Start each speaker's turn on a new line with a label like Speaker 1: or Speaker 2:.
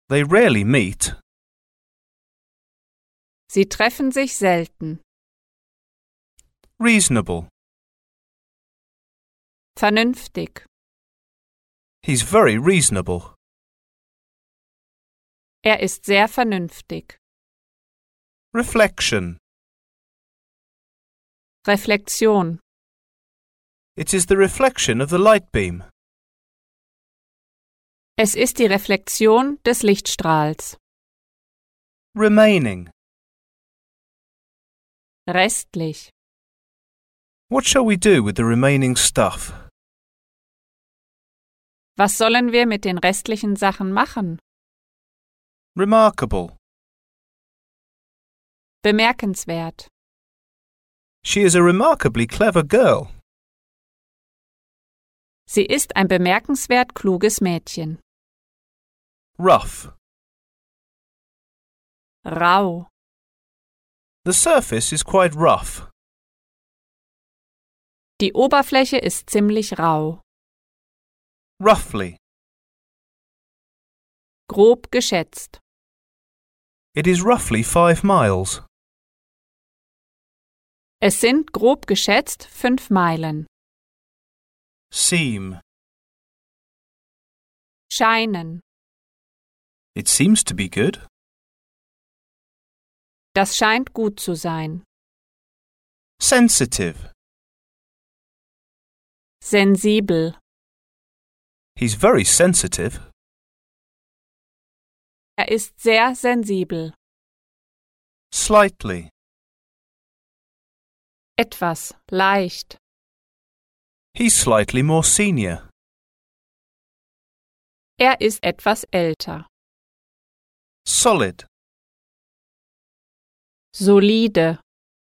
Speaker 1: They rarely meet.
Speaker 2: Sie treffen sich selten.
Speaker 1: Reasonable.
Speaker 2: Vernünftig.
Speaker 1: He's very reasonable.
Speaker 2: Er ist sehr vernünftig.
Speaker 1: Reflection.
Speaker 2: Reflexion.
Speaker 1: It is the reflection of the light beam.
Speaker 2: Es ist die Reflexion des Lichtstrahls.
Speaker 1: Remaining.
Speaker 2: Restlich.
Speaker 1: What shall we do with the remaining stuff?
Speaker 2: Was sollen wir mit den restlichen Sachen machen?
Speaker 1: Remarkable.
Speaker 2: Bemerkenswert.
Speaker 1: She is a remarkably clever girl.
Speaker 2: Sie ist ein bemerkenswert kluges Mädchen.
Speaker 1: Rough.
Speaker 2: Rau.
Speaker 1: The surface is quite rough.
Speaker 2: Die Oberfläche ist ziemlich rau.
Speaker 1: Roughly.
Speaker 2: Grob geschätzt.
Speaker 1: It is roughly 5 miles.
Speaker 2: Es sind grob geschätzt 5 Meilen.
Speaker 1: Seem.
Speaker 2: Scheinen.
Speaker 1: It seems to be good.
Speaker 2: Das scheint gut zu sein.
Speaker 1: Sensitive.
Speaker 2: Sensibel.
Speaker 1: He's very sensitive.
Speaker 2: Er ist sehr sensibel.
Speaker 1: Slightly.
Speaker 2: Etwas, leicht.
Speaker 1: He's slightly more senior.
Speaker 2: Er ist etwas älter.
Speaker 1: Solid.
Speaker 2: Solide.